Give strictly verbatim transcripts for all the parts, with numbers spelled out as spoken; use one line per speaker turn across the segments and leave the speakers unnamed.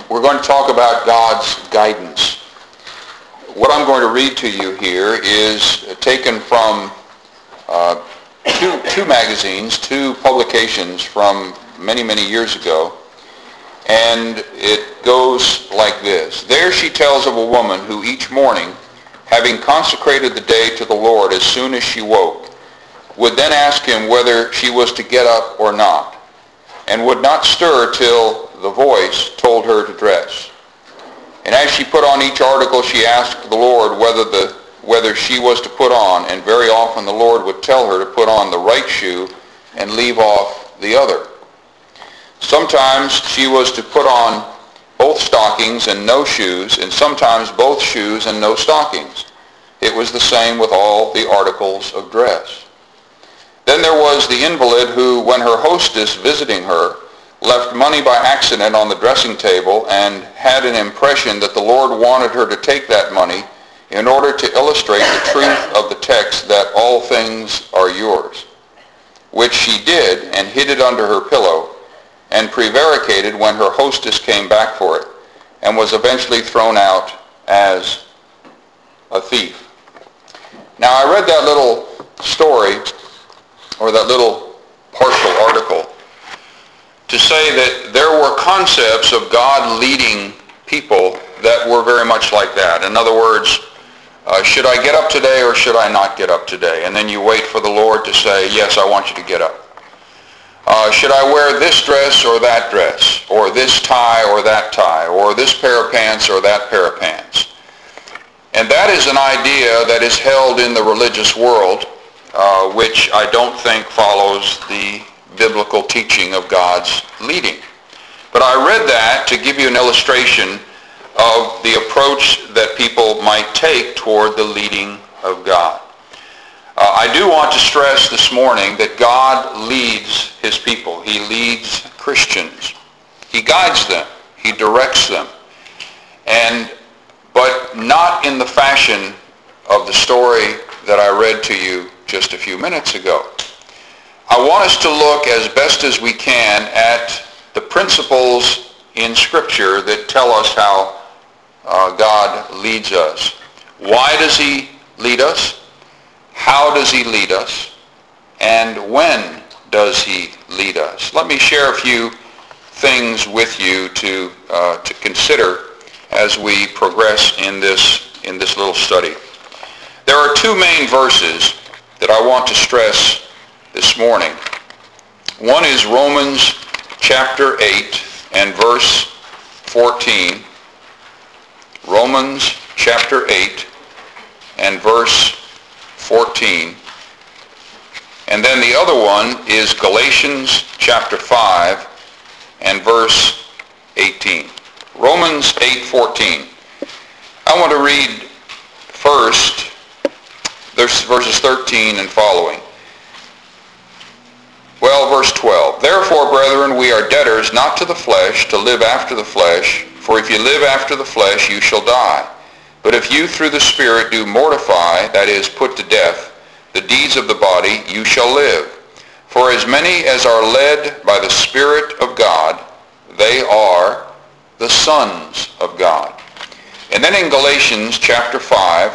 We're going to talk about God's guidance. What I'm going to read to you here is taken from uh, two, two magazines, two publications from many, many years ago. And it goes like this. There she tells of a woman who each morning, having consecrated the day to the Lord as soon as she woke, would then ask him whether she was to get up or not, and would not stir till the voice told her to dress. And as she put on each article, she asked the Lord whether the whether she was to put on, and very often the Lord would tell her to put on the right shoe and leave off the other. Sometimes she was to put on both stockings and no shoes, and sometimes both shoes and no stockings. It was the same with all the articles of dress. Then there was the invalid who, when her hostess visiting her, left money by accident on the dressing table and had an impression that the Lord wanted her to take that money in order to illustrate the truth of the text that all things are yours, which she did and hid it under her pillow and prevaricated when her hostess came back for it and was eventually thrown out as a thief. Now, I read that little story, or that little partial article, to say that there were concepts of God leading people that were very much like that. In other words, uh, should I get up today or should I not get up today? And then you wait for the Lord to say, yes, I want you to get up. Uh, should I wear this dress or that dress, or this tie or that tie, or this pair of pants or that pair of pants? And that is an idea that is held in the religious world, uh, which I don't think follows the biblical teaching of God's leading. But I read that to give you an illustration of the approach that people might take toward the leading of God. Uh, I do want to stress this morning that God leads his people. He leads Christians. He guides them. He directs them. And but not in the fashion of the story that I read to you just a few minutes ago. I want us to look as best as we can at the principles in Scripture that tell us how uh, God leads us. Why does he lead us? How does he lead us? And when does he lead us? Let me share a few things with you to uh, to consider as we progress in this in this little study. There are two main verses that I want to stress this morning. One is Romans chapter eight and verse fourteen. Romans chapter eight and verse fourteen. And then the other one is Galatians chapter five and verse eighteen. Romans eight fourteen. I want to read first verses thirteen and following. Well, verse twelve. Therefore, brethren, we are debtors not to the flesh, to live after the flesh. For if you live after the flesh, you shall die. But if you through the Spirit do mortify, that is, put to death, the deeds of the body, you shall live. For as many as are led by the Spirit of God, they are the sons of God. And then in Galatians chapter five,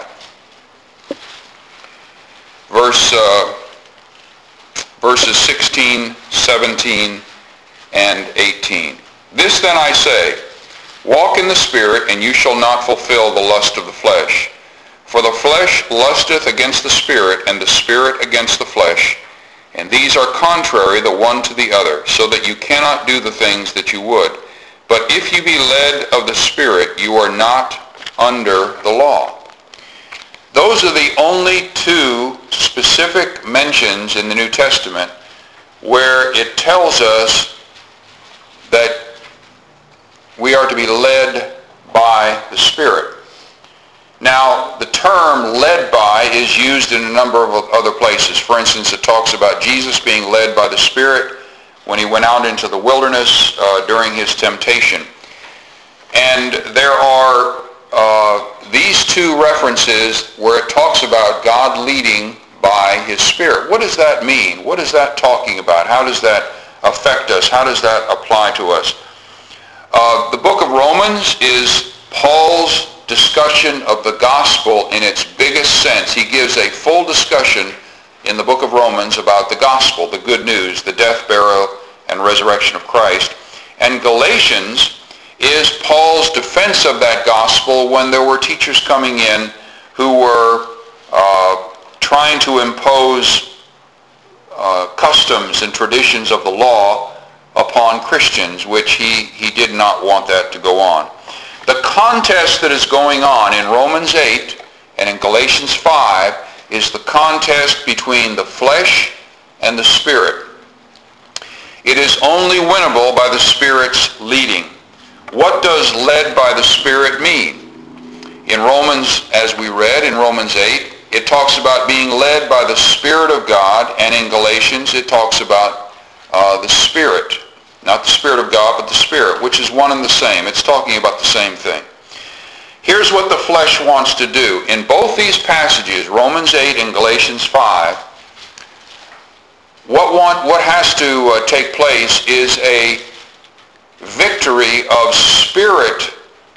verse uh, verses sixteen, seventeen, and eighteen. This then I say, walk in the Spirit, and you shall not fulfill the lust of the flesh. For the flesh lusteth against the Spirit, and the Spirit against the flesh. And these are contrary the one to the other, so that you cannot do the things that you would. But if you be led of the Spirit, you are not under the law. Those are the only two specific mentions in the New Testament where it tells us that we are to be led by the Spirit. Now, the term led by is used in a number of other places. For instance, it talks about Jesus being led by the Spirit when he went out into the wilderness uh, during his temptation. And there are uh, these two references where it talks about God leading by his Spirit. What does that mean? What is that talking about? How does that affect us? How does that apply to us? Uh, the book of Romans is Paul's discussion of the gospel in its biggest sense. He gives a full discussion in the book of Romans about the gospel, the good news, the death, burial, and resurrection of Christ. And Galatians is Paul's defense of that gospel when there were teachers coming in who were uh, trying to impose uh, customs and traditions of the law upon Christians, which he, he did not want that to go on. The contest that is going on in Romans eight and in Galatians five is the contest between the flesh and the Spirit. It is only winnable by the Spirit's leading. What does led by the Spirit mean? In Romans, as we read in Romans eight, it talks about being led by the Spirit of God, and in Galatians it talks about uh, the Spirit. Not the Spirit of God, but the Spirit, which is one and the same. It's talking about the same thing. Here's what the flesh wants to do. In both these passages, Romans eight and Galatians five, what, want, what has to uh, take place is a victory of spirit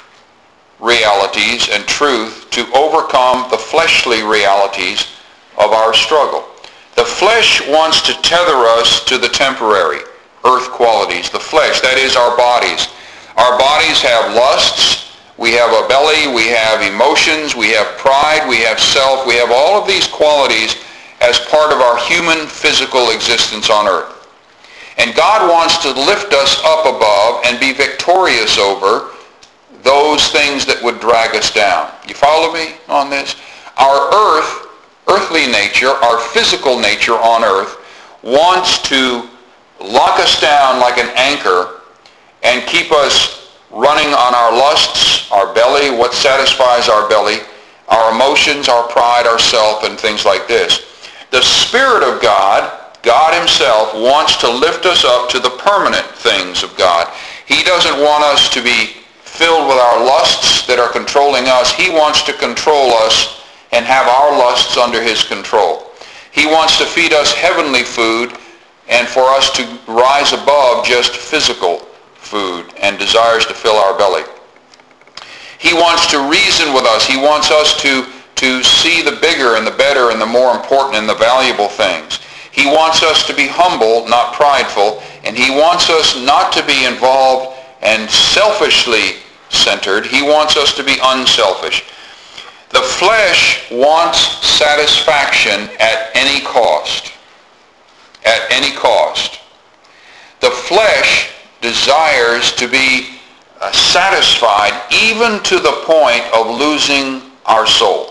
realities and truth to overcome the fleshly realities of our struggle. The flesh wants to tether us to the temporary, earth qualities. The flesh, that is our bodies. Our bodies have lusts. We have a belly. We have emotions. We have pride. We have self. We have all of these qualities as part of our human physical existence on earth. And God wants to lift us up above and be victorious over those things that would drag us down. You follow me on this? Our earth, earthly nature, our physical nature on earth wants to lock us down like an anchor and keep us running on our lusts, our belly, what satisfies our belly, our emotions, our pride, our self, and things like this. The Spirit of God, God himself, wants to lift us up to the permanent things of God. He doesn't want us to be filled with our lusts that are controlling us. He wants to control us and have our lusts under his control. He wants to feed us heavenly food and for us to rise above just physical food and desires to fill our belly. He wants to reason with us. He wants us to, to see the bigger and the better and the more important and the valuable things. He wants us to be humble, not prideful, and he wants us not to be involved and selfishly centered. He wants us to be unselfish. The flesh wants satisfaction at any cost. At any cost. The flesh desires to be uh, satisfied even to the point of losing our soul.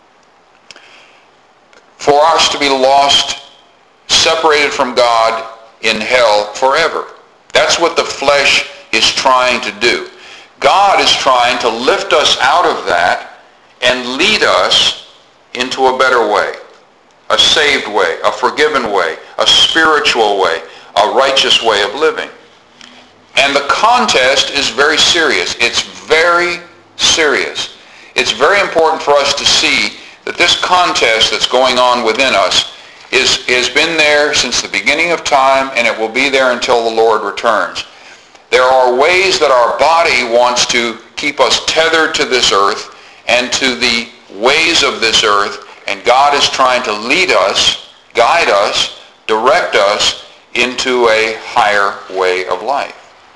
For us to be lost, separated from God in hell forever. That's what the flesh is trying to do. God is trying to lift us out of that and lead us into a better way, a saved way, a forgiven way, a spiritual way, a righteous way of living. And the contest is very serious. It's very serious. It's very important for us to see that this contest that's going on within us is has been there since the beginning of time, and it will be there until the Lord returns. There are ways that our body wants to keep us tethered to this earth and to the ways of this earth, and God is trying to lead us, guide us, direct us into a higher way of life.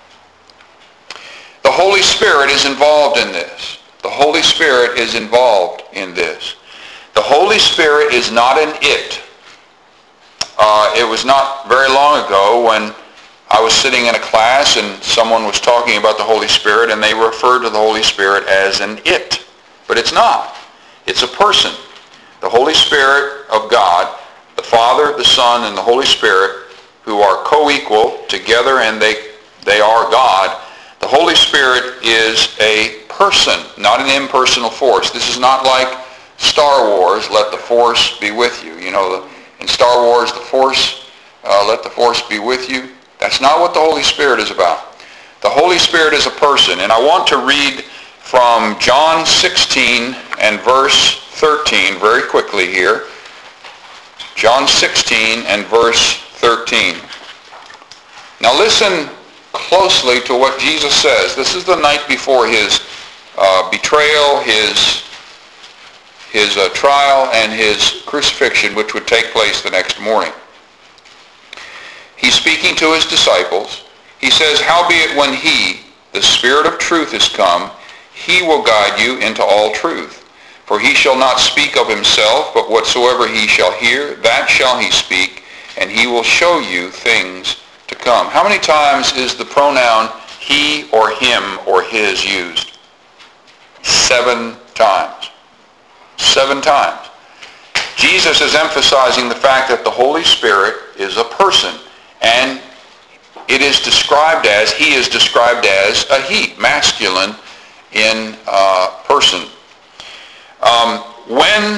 The Holy Spirit is involved in this. The Holy Spirit is involved in this. The Holy Spirit is not an it. Uh, it was not very long ago when I was sitting in a class and someone was talking about the Holy Spirit, and they referred to the Holy Spirit as an it. But it's not. It's a person. The Holy Spirit of God, the Father, the Son, and the Holy Spirit, who are co-equal together, and they, they are God. The Holy Spirit is a person, not an impersonal force. This is not like Star Wars, let the force be with you. You know, the, in Star Wars, the force, uh, let the force be with you. That's not what the Holy Spirit is about. The Holy Spirit is a person, and I want to read from John sixteen and verse thirteen very quickly here. John sixteen and verse thirteen. Now listen, closely to what Jesus says. This is the night before his uh, betrayal, his, his uh, trial, and his crucifixion, which would take place the next morning. He's speaking to his disciples. He says, "Howbeit when he, the Spirit of truth, is come, he will guide you into all truth. For he shall not speak of himself, but whatsoever he shall hear, that shall he speak, and he will show you things to come." How many times is the pronoun he or him or his used? Seven times. Seven times. Jesus is emphasizing the fact that the Holy Spirit is a person, and it is described as, he is described as a he, masculine in uh, person. Um, when,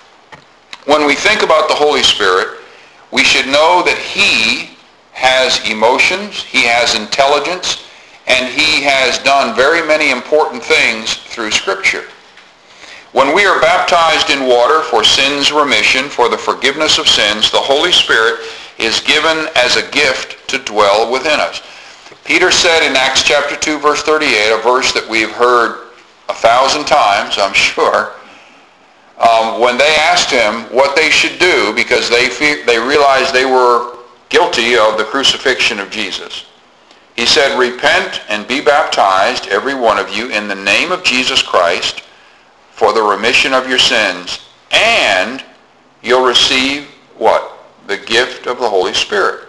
when we think about the Holy Spirit, we should know that he has emotions, he has intelligence, and he has done very many important things through Scripture. When we are baptized in water for sins remission, for the forgiveness of sins, the Holy Spirit is given as a gift to dwell within us. Peter said in Acts chapter two, verse thirty-eight, a verse that we've heard a thousand times, I'm sure, um, when they asked him what they should do because they, fe- they realized they were guilty of the crucifixion of Jesus. He said, "Repent and be baptized, every one of you, in the name of Jesus Christ, for the remission of your sins, and you'll receive," what? "The gift of the Holy Spirit."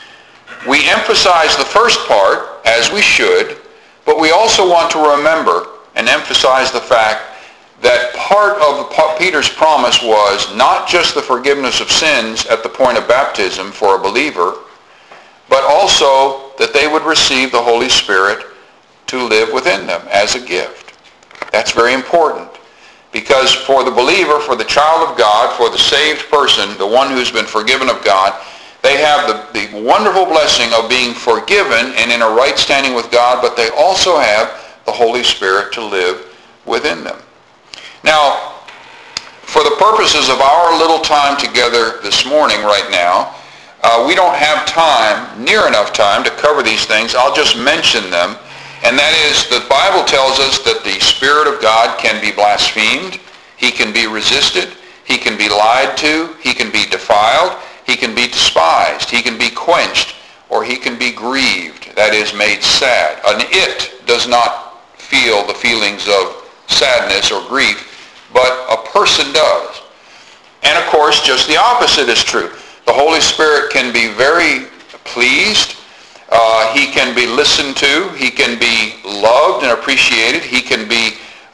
We emphasize the first part, as we should, but we also want to remember and emphasize the fact that part of Peter's promise was not just the forgiveness of sins at the point of baptism for a believer, but also that they would receive the Holy Spirit to live within them as a gift. That's very important. Because for the believer, for the child of God, for the saved person, the one who's been forgiven of God, they have the, the wonderful blessing of being forgiven and in a right standing with God, but they also have the Holy Spirit to live within them. Now, for the purposes of our little time together this morning right now, uh, we don't have time, near enough time, to cover these things. I'll just mention them. And that is, the Bible tells us that the Spirit of God can be blasphemed, he can be resisted, he can be lied to, he can be defiled, he can be despised, he can be quenched, or he can be grieved, that is, made sad. An it does not feel the feelings of sadness or grief, but a person does. And of course, just the opposite is true. The Holy Spirit can be very pleased. Uh, he can be listened to. He can be loved and appreciated. He can be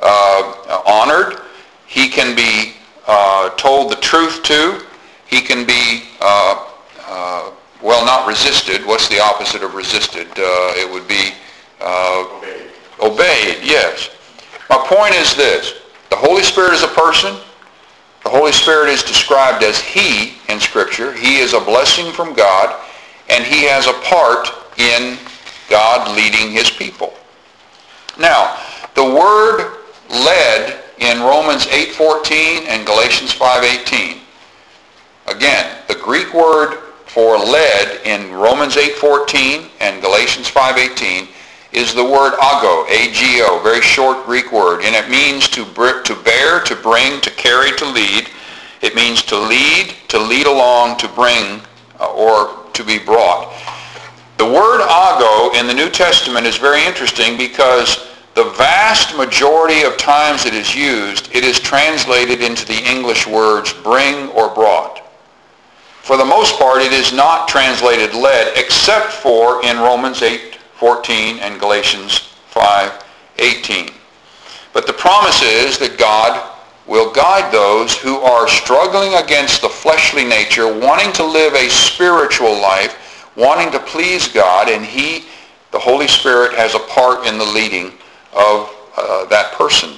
uh, honored. He can be uh, told the truth to. He can be, uh, uh, well, not resisted. What's the opposite of resisted? Uh, it would be uh, obeyed. Obeyed, yes. My point is this. The Holy Spirit is a person. The Holy Spirit is described as he in Scripture. He is a blessing from God, and he has a part in God leading his people. Now, the word led in Romans eight fourteen and Galatians five eighteen. Again, the Greek word for led in Romans eight fourteen and Galatians five eighteen is the word ago, A G O, very short Greek word, and it means to, to bear, to bring, to carry, to lead. It means to lead, to lead along, to bring, uh, or to be brought. The word ago in the New Testament is very interesting because the vast majority of times it is used, it is translated into the English words bring or brought. For the most part, it is not translated led, except for in Romans eight fourteen and Galatians five eighteen. But the promise is that God will guide those who are struggling against the fleshly nature, wanting to live a spiritual life, wanting to please God, and he, the Holy Spirit, has a part in the leading of uh, that person.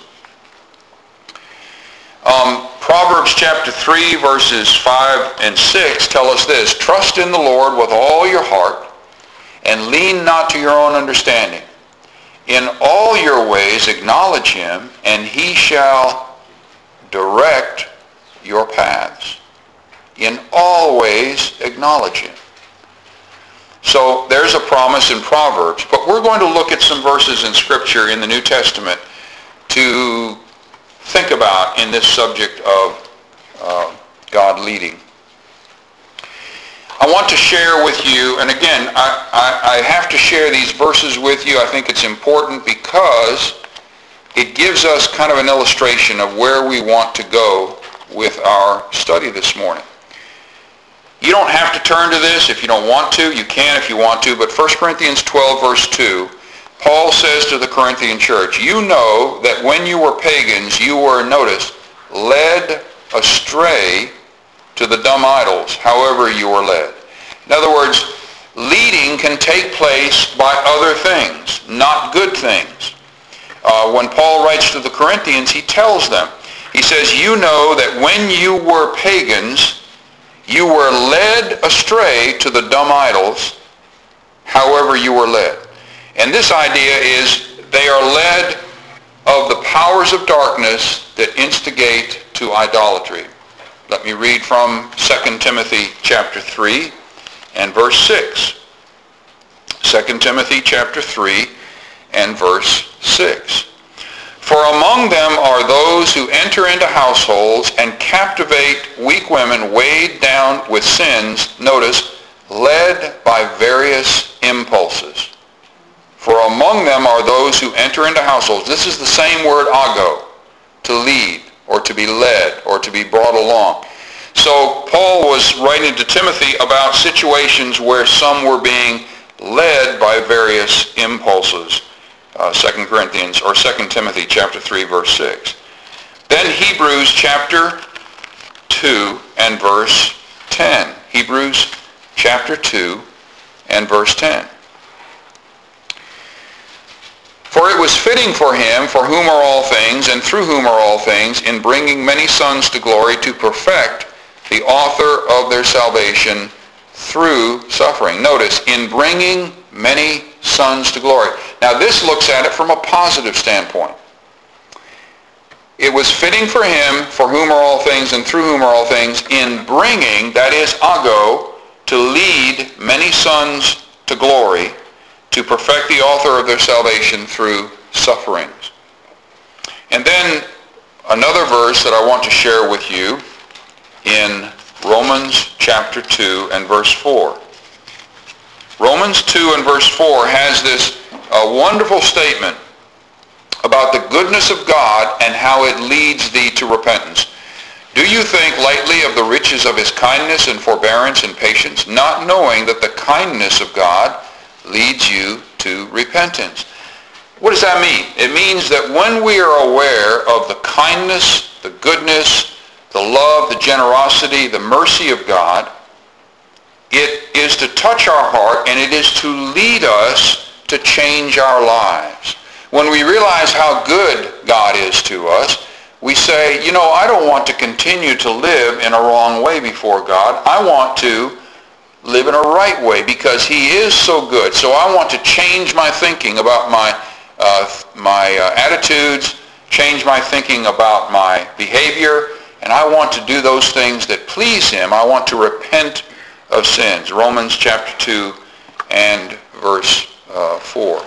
Um, Proverbs chapter three, verses five and six tell us this: trust in the Lord with all your heart, and lean not to your own understanding. In all your ways acknowledge him, and he shall direct your paths. In all ways acknowledge him. So there's a promise in Proverbs. But we're going to look at some verses in Scripture in the New Testament to think about in this subject of uh, God leading. I want to share with you, and again, I, I, I have to share these verses with you. I think it's important because it gives us kind of an illustration of where we want to go with our study this morning. You don't have to turn to this if you don't want to. You can if you want to. But First Corinthians twelve, verse two, Paul says to the Corinthian church, you know that when you were pagans, you were, notice, led astray to the dumb idols, however you were led. In other words, leading can take place by other things, not good things. Uh, when Paul writes to the Corinthians, he tells them, he says, you know that when you were pagans, you were led astray to the dumb idols, however you were led. And this idea is they are led of the powers of darkness that instigate to idolatry. Let me read from Second Timothy chapter three and verse six. Second Timothy chapter three and verse six. For among them are those who enter into households and captivate weak women weighed down with sins, notice, led by various impulses. For among them are those who enter into households. This is the same word ago, to lead, or to be led, or to be brought along. So Paul was writing to Timothy about situations where some were being led by various impulses. Uh, Second Corinthians, or Second Timothy chapter three, verse six. Then Hebrews chapter two and verse ten. Hebrews chapter two and verse ten. For it was fitting for him, for whom are all things, and through whom are all things, in bringing many sons to glory, to perfect the author of their salvation through suffering. Notice, in bringing many sons to glory. Now this looks at it from a positive standpoint. It was fitting for him, for whom are all things, and through whom are all things, in bringing, that is, ago, to lead many sons to glory, to perfect the author of their salvation through sufferings. And then another verse that I want to share with you in Romans chapter two and verse four. Romans two and verse four has this uh, wonderful statement about the goodness of God and how it leads thee to repentance. Do you think lightly of the riches of his kindness and forbearance and patience, not knowing that the kindness of God leads you to repentance? What does that mean? It means that when we are aware of the kindness, the goodness, the love, the generosity, the mercy of God, it is to touch our heart and it is to lead us to change our lives. When we realize how good God is to us, we say, you know, I don't want to continue to live in a wrong way before God. I want to live in a right way because he is so good. So I want to change my thinking about my, uh, my uh, attitudes, change my thinking about my behavior, and I want to do those things that please him. I want to repent of sins. Romans chapter two and verse uh, four.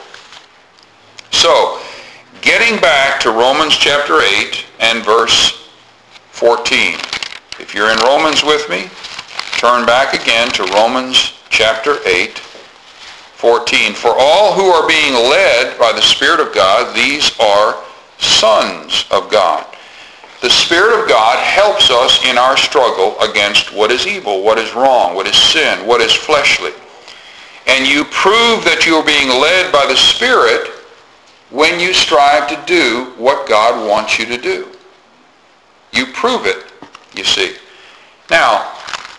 So, getting back to Romans chapter eight and verse fourteen. If you're in Romans with me, turn back again to Romans chapter eight, fourteen. For all who are being led by the Spirit of God, these are sons of God. The Spirit of God helps us in our struggle against what is evil, what is wrong, what is sin, what is fleshly. And you prove that you are being led by the Spirit when you strive to do what God wants you to do. You prove it, you see. Now,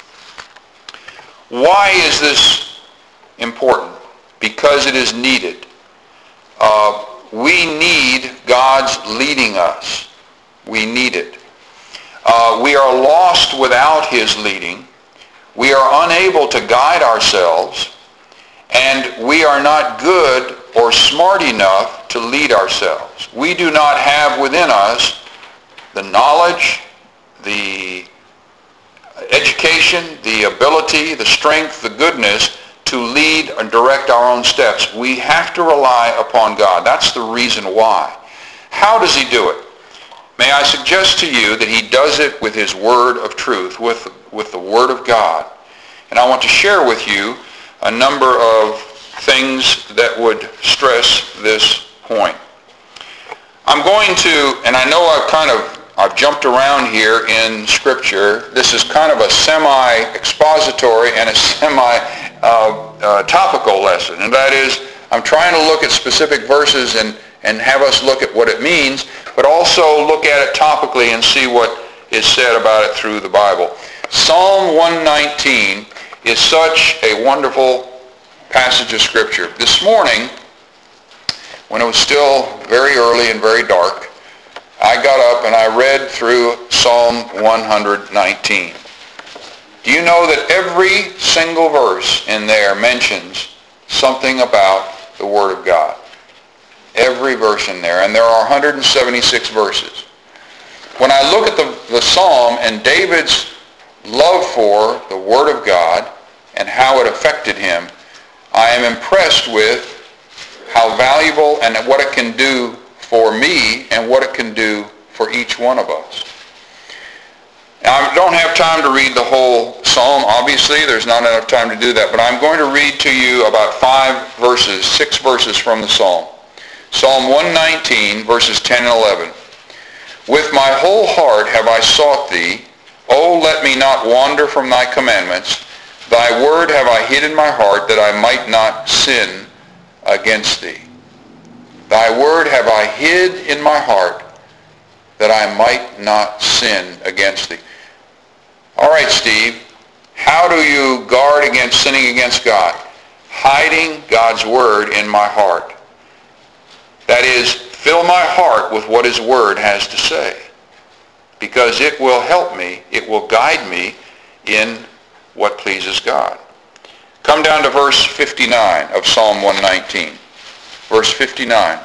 why is this important? Because it is needed. Uh, we need God's leading us. We need it. Uh, we are lost without his leading. We are unable to guide ourselves, and we are not good or smart enough to lead ourselves. We do not have within us the knowledge, the education, the ability, the strength, the goodness to lead and direct our own steps. We have to rely upon God. That's the reason why. How does he do it? May I suggest to you that he does it with his word of truth, with, with the word of God. And I want to share with you a number of things that would stress this point. I'm going to, and I know I've kind of, I've jumped around here in Scripture. This is kind of a semi-expository and a semi-topical uh, uh, lesson. And that is, I'm trying to look at specific verses and, and have us look at what it means, but also look at it topically and see what is said about it through the Bible. Psalm one nineteen is such a wonderful passage of Scripture. This morning, when it was still very early and very dark, I got up and I read through Psalm one nineteen. Do you know that every single verse in there mentions something about the Word of God? Every verse in there. And there are one hundred seventy-six verses. When I look at the, the Psalm and David's love for the Word of God and how it affected him, I am impressed with how valuable and what it can do for me and what it can do for each one of us. Now, I don't have time to read the whole psalm. Obviously, there's not enough time to do that, but I'm going to read to you about five verses, six verses from the psalm. Psalm one nineteen, verses ten and eleven. With my whole heart have I sought thee. O let me not wander from thy commandments. Thy word have I hid in my heart, that I might not sin against thee. Thy word have I hid in my heart, that I might not sin against thee. All right, Steve, how do you guard against sinning against God? Hiding God's word in my heart. That is, fill my heart with what his word has to say, because it will help me, it will guide me in what pleases God. Come down to verse fifty-nine of Psalm one nineteen. Verse fifty-nine.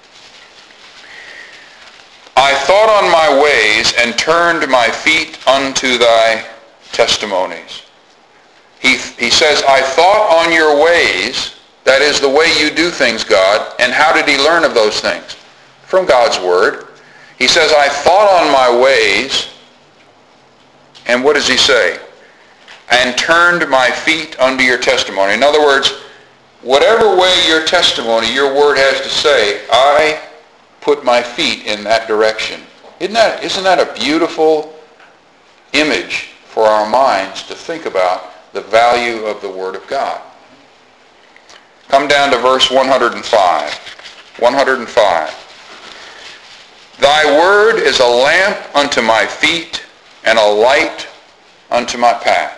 I thought on my ways and turned my feet unto thy testimonies. He, he says, I thought on your ways, that is the way you do things, God. And how did he learn of those things? From God's word. He says, I thought on my ways, and what does he say? And turned my feet unto your testimony. In other words, whatever way your testimony, your word has to say, I put my feet in that direction. Isn't that, isn't that a beautiful image for our minds to think about the value of the Word of God? Come down to verse one hundred five. one hundred five. Thy word is a lamp unto my feet and a light unto my path.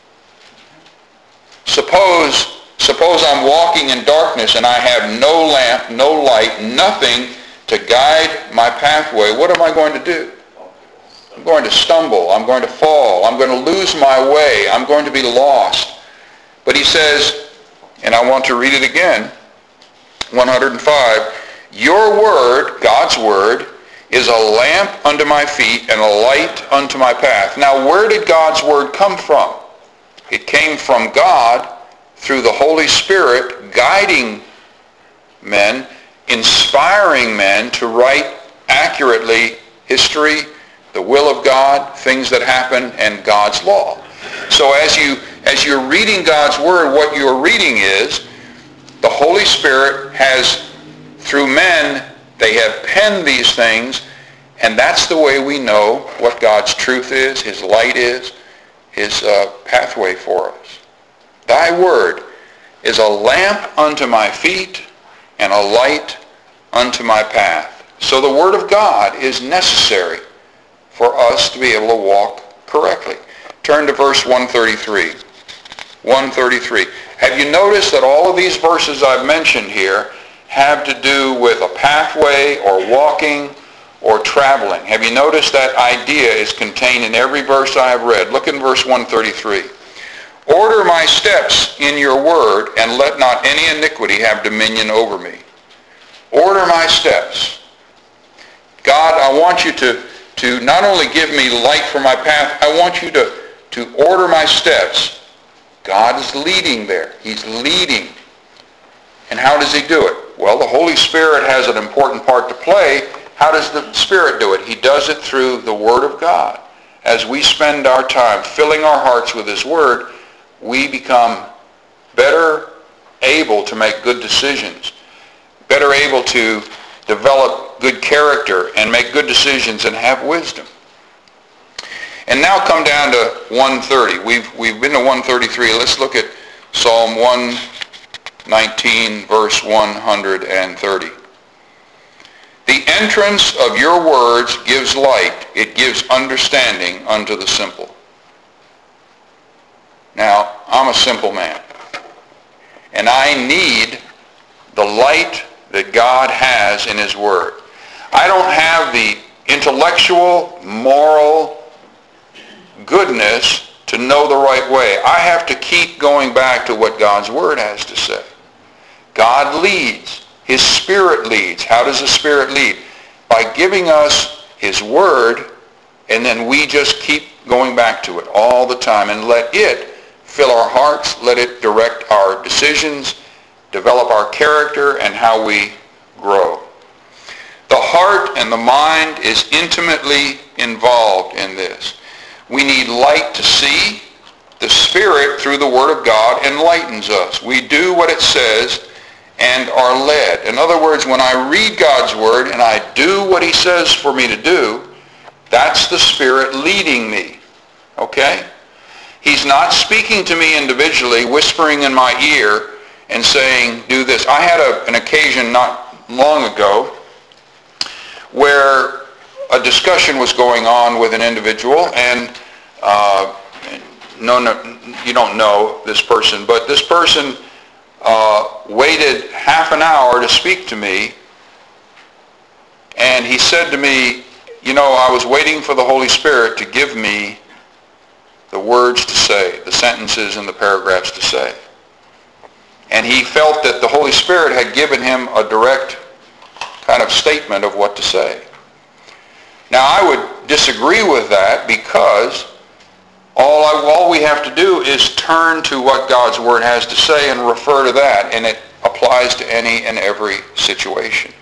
Suppose, suppose I'm walking in darkness and I have no lamp, no light, nothing to guide my pathway. What am I going to do? I'm going to stumble. I'm going to fall. I'm going to lose my way. I'm going to be lost. But he says, and I want to read it again, one hundred five, your word, God's word, is a lamp unto my feet and a light unto my path. Now, where did God's word come from? It came from God through the Holy Spirit guiding men, inspiring men to write accurately history, the will of God, things that happen, and God's law. So as you as you're reading God's word, what you're reading is the Holy Spirit has, through men, they have penned these things, and that's the way we know what God's truth is, his light is, his uh, pathway for us. Thy word is a lamp unto my feet and a light unto my path. So the word of God is necessary for us to be able to walk correctly. Turn to verse one thirty-three. one thirty-three. Have you noticed that all of these verses I've mentioned here have to do with a pathway or walking or traveling? Have you noticed that idea is contained in every verse I have read? Look in verse one thirty-three. Order my steps in your word, and let not any iniquity have dominion over me. Order my steps. God, I want you to, to not only give me light for my path, I want you to, to order my steps. God is leading there. He's leading. And how does he do it? Well, the Holy Spirit has an important part to play. How does the Spirit do it? He does it through the Word of God. As we spend our time filling our hearts with his Word, we become better able to make good decisions, better able to develop good character and make good decisions and have wisdom. And now come down to one thirty. We've, we've been to one thirty-three. Let's look at Psalm one nineteen, verse one thirty. The entrance of your words gives light. It gives understanding unto the simple. Now, I'm a simple man. And I need the light that God has in his Word. I don't have the intellectual, moral goodness to know the right way. I have to keep going back to what God's Word has to say. God leads. His Spirit leads. How does the Spirit lead? By giving us his Word, and then we just keep going back to it all the time and let it fill our hearts, let it direct our decisions, develop our character, and how we grow. The heart and the mind is intimately involved in this. We need light to see. The Spirit, through the Word of God, enlightens us. We do what it says and are led. In other words, when I read God's Word and I do what he says for me to do, that's the Spirit leading me. Okay? He's not speaking to me individually, whispering in my ear and saying, do this. I had a, an occasion not long ago where a discussion was going on with an individual, and uh, no, no, you don't know this person, but this person uh, waited half an hour to speak to me, and he said to me, you know, I was waiting for the Holy Spirit to give me the words to say, the sentences and the paragraphs to say. And he felt that the Holy Spirit had given him a direct kind of statement of what to say. Now, I would disagree with that, because all, I, all we have to do is turn to what God's Word has to say and refer to that, and it applies to any and every situation.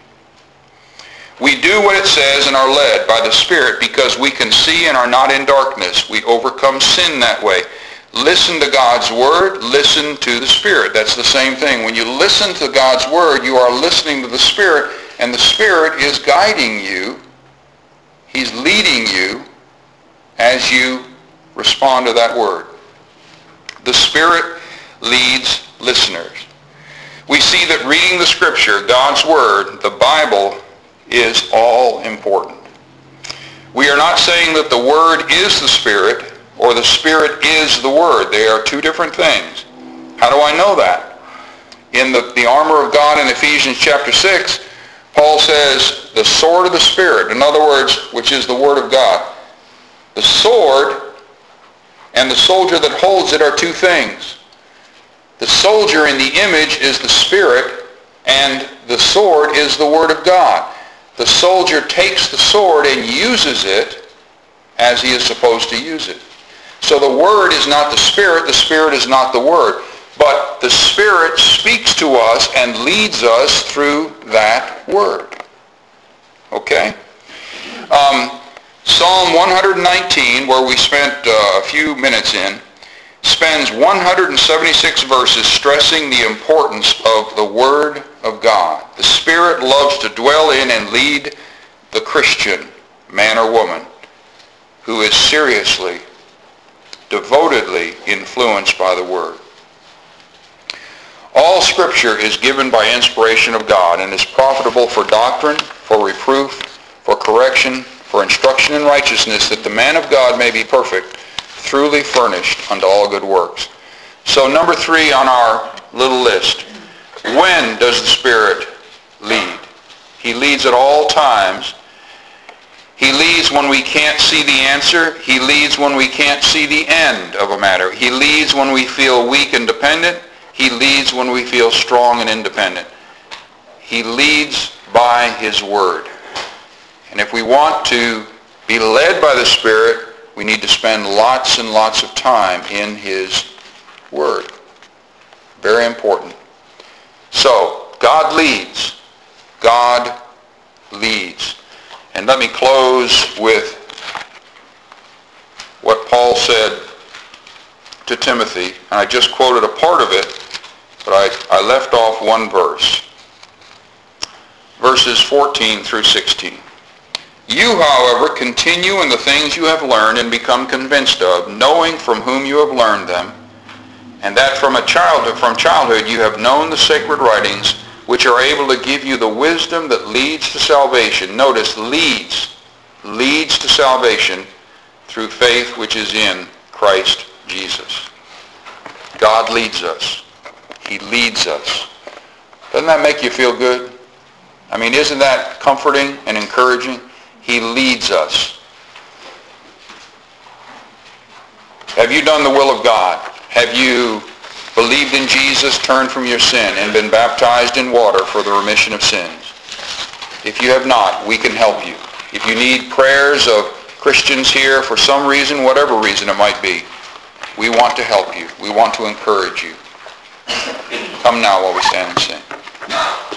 We do what it says and are led by the Spirit because we can see and are not in darkness. We overcome sin that way. Listen to God's Word, listen to the Spirit. That's the same thing. When you listen to God's Word, you are listening to the Spirit, and the Spirit is guiding you. He's leading you as you respond to that Word. The Spirit leads listeners. We see that reading the Scripture, God's Word, the Bible, is all important. We are not saying that the Word is the Spirit or the Spirit is the Word. They are two different things. How do I know that? In the, the armor of God in Ephesians chapter six, Paul says the sword of the Spirit, in other words, which is the Word of God. The sword and the soldier that holds it are two things. The soldier in the image is the Spirit, and the sword is the Word of God. The soldier takes the sword and uses it as he is supposed to use it. So the Word is not the Spirit, the Spirit is not the Word. But the Spirit speaks to us and leads us through that Word. Okay? Um, Psalm one nineteen, where we spent uh, a few minutes in, spends one hundred seventy-six verses stressing the importance of the Word of God. The Spirit loves to dwell in and lead the Christian, man or woman, who is seriously, devotedly influenced by the Word. All Scripture is given by inspiration of God and is profitable for doctrine, for reproof, for correction, for instruction in righteousness, that the man of God may be perfect, truly furnished unto all good works. So number three on our little list. When does the Spirit lead? He leads at all times. He leads when we can't see the answer. He leads when we can't see the end of a matter. He leads when we feel weak and dependent. He leads when we feel strong and independent. He leads by his Word. And if we want to be led by the Spirit, we need to spend lots and lots of time in his word. Very important. So, God leads. God leads. And let me close with what Paul said to Timothy. And I just quoted a part of it, but I, I left off one verse. Verses fourteen through sixteen. You, however, continue in the things you have learned and become convinced of, knowing from whom you have learned them, and that from a childhood, from childhood you have known the sacred writings, which are able to give you the wisdom that leads to salvation. Notice, leads, leads to salvation through faith which is in Christ Jesus. God leads us. He leads us. Doesn't that make you feel good? I mean, isn't that comforting and encouraging? He leads us. Have you done the will of God? Have you believed in Jesus, turned from your sin, and been baptized in water for the remission of sins? If you have not, we can help you. If you need prayers of Christians here for some reason, whatever reason it might be, we want to help you. We want to encourage you. Come now while we stand and sing.